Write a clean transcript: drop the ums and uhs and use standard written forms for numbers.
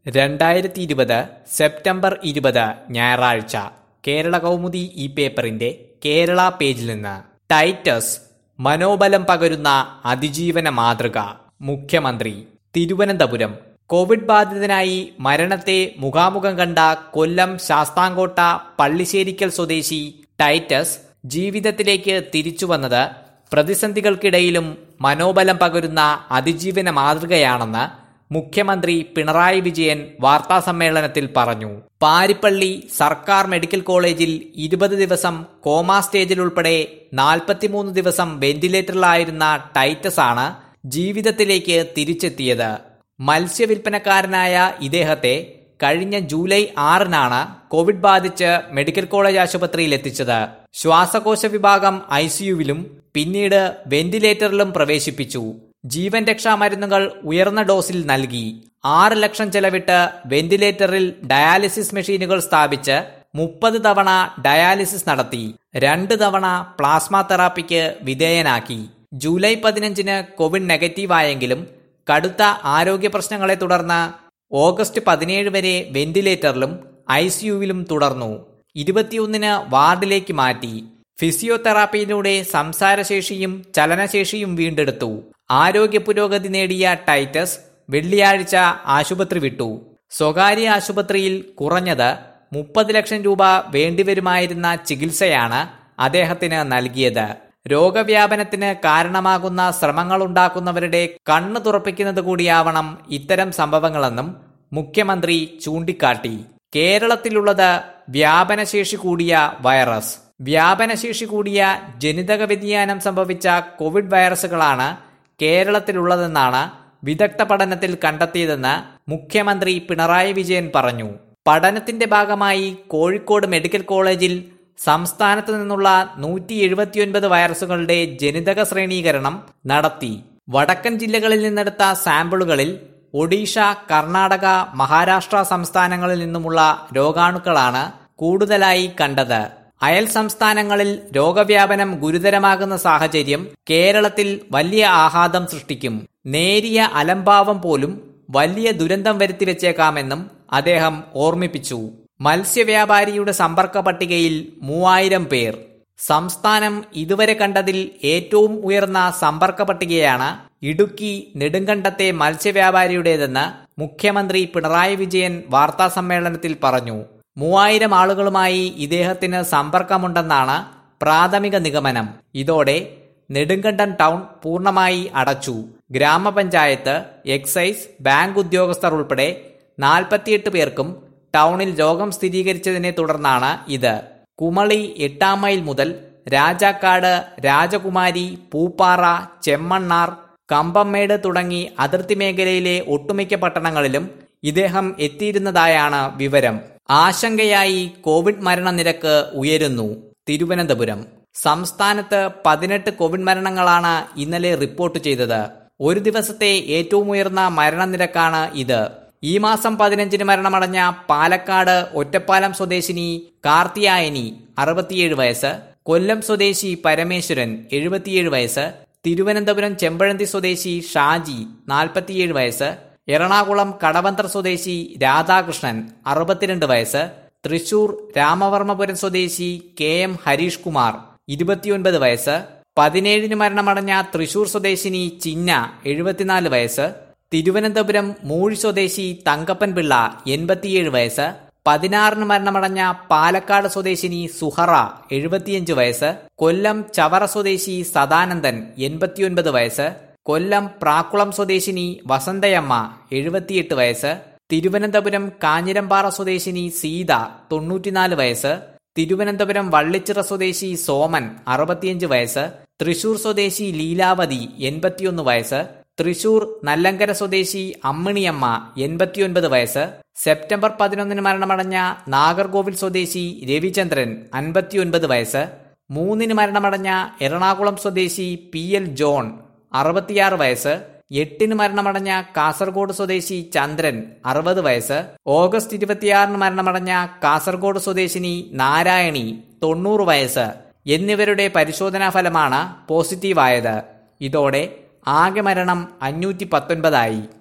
2020 September 20 ഞായറാഴ്ച കേരള കൗമുദി ഈ പേപ്പറിന്റെ കേരള പേജിൽ നിന്ന് ടൈറ്റസ് മനോബലം പകരുന്ന അതിജീവന മാതൃക. മുഖ്യമന്ത്രി തിരുവനന്തപുരം. കോവിഡ് ബാധിതനായി മരണത്തെ മുഖാമുഖം കണ്ട കൊല്ലം ശാസ്താംകോട്ട പള്ളിശ്ശേരിക്കൽ സ്വദേശി ടൈറ്റസ് ജീവിതത്തിലേക്ക് തിരിച്ചുവന്നത് പ്രതിസന്ധികൾക്കിടയിലും മനോബലം പകരുന്ന അതിജീവന മാതൃകയാണെന്ന് മുഖ്യമന്ത്രി പിണറായി വിജയൻ വാർത്താസമ്മേളനത്തിൽ പറഞ്ഞു. പാരിപ്പള്ളി സർക്കാർ മെഡിക്കൽ കോളേജിൽ 20 ദിവസം കോമാ സ്റ്റേജിൽ ഉൾപ്പെടെ 43 ദിവസം വെന്റിലേറ്ററിലായിരുന്ന ടൈറ്റസ് ആണ് ജീവിതത്തിലേക്ക് തിരിച്ചെത്തിയത്. മത്സ്യവില്പനക്കാരനായ ഇദ്ദേഹത്തെ കഴിഞ്ഞ ജൂലൈ 6-നാണ് കോവിഡ് ബാധിച്ച് മെഡിക്കൽ കോളേജ് ആശുപത്രിയിൽ എത്തിച്ചത്. ശ്വാസകോശ വിഭാഗം ICUവിലും പിന്നീട് വെന്റിലേറ്ററിലും പ്രവേശിപ്പിച്ചു. ജീവൻ രക്ഷാ മരുന്നുകൾ ഉയർന്ന ഡോസിൽ നൽകി. 6 ലക്ഷം ചെലവിട്ട് വെന്റിലേറ്ററിൽ ഡയാലിസിസ് മെഷീനുകൾ സ്ഥാപിച്ച് 30 തവണ ഡയാലിസിസ് നടത്തി. 2 തവണ പ്ലാസ്മ തെറാപ്പിക്ക് വിധേയനാക്കി. ജൂലൈ 15-ന് കോവിഡ് നെഗറ്റീവായെങ്കിലും കടുത്ത ആരോഗ്യ പ്രശ്നങ്ങളെ തുടർന്ന് ഓഗസ്റ്റ് 17 വരെ വെന്റിലേറ്ററിലും ICUവിലും തുടർന്നു. 21-ന് വാർഡിലേക്ക് മാറ്റി. ഫിസിയോതെറാപ്പിയിലൂടെ സംസാരശേഷിയും ചലനശേഷിയും വീണ്ടെടുത്തു. ആരോഗ്യ പുരോഗതി നേടിയ ടൈറ്റസ് വെള്ളിയാഴ്ച ആശുപത്രി വിട്ടു. സ്വകാര്യ ആശുപത്രിയിൽ കുറഞ്ഞത് 30 ലക്ഷം രൂപ വേണ്ടിവരുമായിരുന്ന ചികിത്സയാണ് അദ്ദേഹത്തിന് നൽകിയത്. രോഗവ്യാപനത്തിന് കാരണമാകുന്ന ശ്രമങ്ങളുണ്ടാക്കുന്നവരുടെ കണ്ണു തുറപ്പിക്കുന്നത് കൂടിയാവണം ഇത്തരം സംഭവങ്ങളെന്നും മുഖ്യമന്ത്രി ചൂണ്ടിക്കാട്ടി. കേരളത്തിലുള്ളത് വ്യാപനശേഷി കൂടിയ വൈറസ്. വ്യാപനശേഷി കൂടിയ ജനിതക വ്യതിയാനം സംഭവിച്ച കോവിഡ് വൈറസുകളാണ് കേരളത്തിലുള്ളതെന്നാണ് വിദഗ്ധ പഠനത്തിൽ കണ്ടെത്തിയതെന്ന് മുഖ്യമന്ത്രി പിണറായി വിജയൻ പറഞ്ഞു. പഠനത്തിന്റെ ഭാഗമായി കോഴിക്കോട് മെഡിക്കൽ കോളേജിൽ സംസ്ഥാനത്തു നിന്നുള്ള 179 വൈറസുകളുടെ ജനിതക ശ്രേണീകരണം നടത്തി. വടക്കൻ ജില്ലകളിൽ നിന്നെടുത്ത സാമ്പിളുകളിൽ ഒഡീഷ, കർണാടക, മഹാരാഷ്ട്ര സംസ്ഥാനങ്ങളിൽ നിന്നുമുള്ള രോഗാണുക്കളാണ് കൂടുതലായി കണ്ടത്. അയൽ സംസ്ഥാനങ്ങളിൽ രോഗവ്യാപനം ഗുരുതരമാകുന്ന സാഹചര്യം കേരളത്തിൽ വലിയ ആഘാതം സൃഷ്ടിക്കും. നേരിയ അലംഭാവം പോലും വലിയ ദുരന്തം വരുത്തിവെച്ചേക്കാമെന്നും അദ്ദേഹം ഓർമ്മിപ്പിച്ചു. മത്സ്യവ്യാപാരിയുടെ സമ്പർക്ക പട്ടികയിൽ 3000 പേർ. സംസ്ഥാനം ഇതുവരെ കണ്ടതിൽ ഏറ്റവും ഉയർന്ന സമ്പർക്ക പട്ടികയാണ് ഇടുക്കി നെടുങ്കണ്ടത്തെ മത്സ്യവ്യാപാരിയുടേതെന്ന് മുഖ്യമന്ത്രി പിണറായി വിജയൻ വാർത്താസമ്മേളനത്തിൽ പറഞ്ഞു. 3000 ആളുകളുമായി ഇദ്ദേഹത്തിന് സമ്പർക്കമുണ്ടെന്നാണ് പ്രാഥമിക നിഗമനം. ഇതോടെ നെടുങ്കണ്ടം ടൗൺ പൂർണ്ണമായി അടച്ചു. ഗ്രാമപഞ്ചായത്ത്, എക്സൈസ്, ബാങ്ക് ഉദ്യോഗസ്ഥർ ഉൾപ്പെടെ 48 പേർക്കും ടൗണിൽ രോഗം സ്ഥിരീകരിച്ചതിനെ തുടർന്നാണ് ഇത്. കുമളി 8-ാം മൈൽ മുതൽ രാജാക്കാട്, രാജകുമാരി, പൂപ്പാറ, ചെമ്മണ്ണാർ, കമ്പമ്മേട് തുടങ്ങി അതിർത്തി മേഖലയിലെ ഒട്ടുമിക്ക പട്ടണങ്ങളിലും ഇദ്ദേഹം എത്തിയിരുന്നതായാണ് വിവരം. ആശങ്കയായി കോവിഡ് മരണനിരക്ക് ഉയരുന്നു. തിരുവനന്തപുരം. സംസ്ഥാനത്ത് 18 കോവിഡ് മരണങ്ങളാണ് ഇന്നലെ റിപ്പോർട്ട് ചെയ്തത്. ഒരു ദിവസത്തെ ഏറ്റവും ഉയർന്ന മരണനിരക്കാണ് ഇത്. ഈ മാസം 15-ന് മരണമടഞ്ഞ പാലക്കാട് ഒറ്റപ്പാലം സ്വദേശിനി കാർത്തിയായനി 67 വയസ്സ്, കൊല്ലം സ്വദേശി പരമേശ്വരൻ 77 വയസ്സ്, തിരുവനന്തപുരം ചെമ്പഴന്തി സ്വദേശി ഷാജി 47 വയസ്സ്, എറണാകുളം കടവന്ത്ര സ്വദേശി രാധാകൃഷ്ണൻ 62 വയസ്സ്, തൃശൂർ രാമവർമ്മപുരം സ്വദേശി KM ഹരീഷ് കുമാർ 29 വയസ്സ്, 17-ന് മരണമടഞ്ഞ തൃശൂർ സ്വദേശിനി ചിന്ന 74 വയസ്സ്, തിരുവനന്തപുരം മൂഴി സ്വദേശി തങ്കപ്പൻ പിള്ള 87 വയസ്സ്, 16-ന് മരണമടഞ്ഞ പാലക്കാട് സ്വദേശിനി സുഹറ 75 വയസ്സ്, കൊല്ലം ചവറ സ്വദേശി സദാനന്ദൻ 89 വയസ്സ്, കൊല്ലം പ്രാക്കുളം സ്വദേശിനി വസന്തയമ്മ 78 വയസ്സ്, തിരുവനന്തപുരം കാഞ്ഞിരമ്പാറ സ്വദേശിനി സീത 94 വയസ്സ്, തിരുവനന്തപുരം വള്ളിച്ചിറ സ്വദേശി സോമൻ 65 വയസ്സ്, തൃശൂർ സ്വദേശി ലീലാവതി 81 വയസ്സ്, തൃശൂർ നല്ലങ്കര സ്വദേശി അമ്മിണിയമ്മ 89 വയസ്സ്, സെപ്റ്റംബർ 11-ന് മരണമടഞ്ഞ നാഗർകോവിൽ സ്വദേശി രവിചന്ദ്രൻ 59 വയസ്സ്, 3-ന് മരണമടഞ്ഞ എറണാകുളം സ്വദേശി PL ജോൺ 66 വയസ്സ്, 8-ന് മരണമടഞ്ഞ കാസർഗോഡ് സ്വദേശി ചന്ദ്രൻ 60 വയസ്സ്, ഓഗസ്റ്റ് 26-ന് മരണമടഞ്ഞ കാസർഗോഡ് സ്വദേശിനി നാരായണി 90 വയസ്സ് എന്നിവരുടെ പരിശോധനാ ഫലമാണ് പോസിറ്റീവായത്. ഇതോടെ ആകെ മരണം 519 ആയി.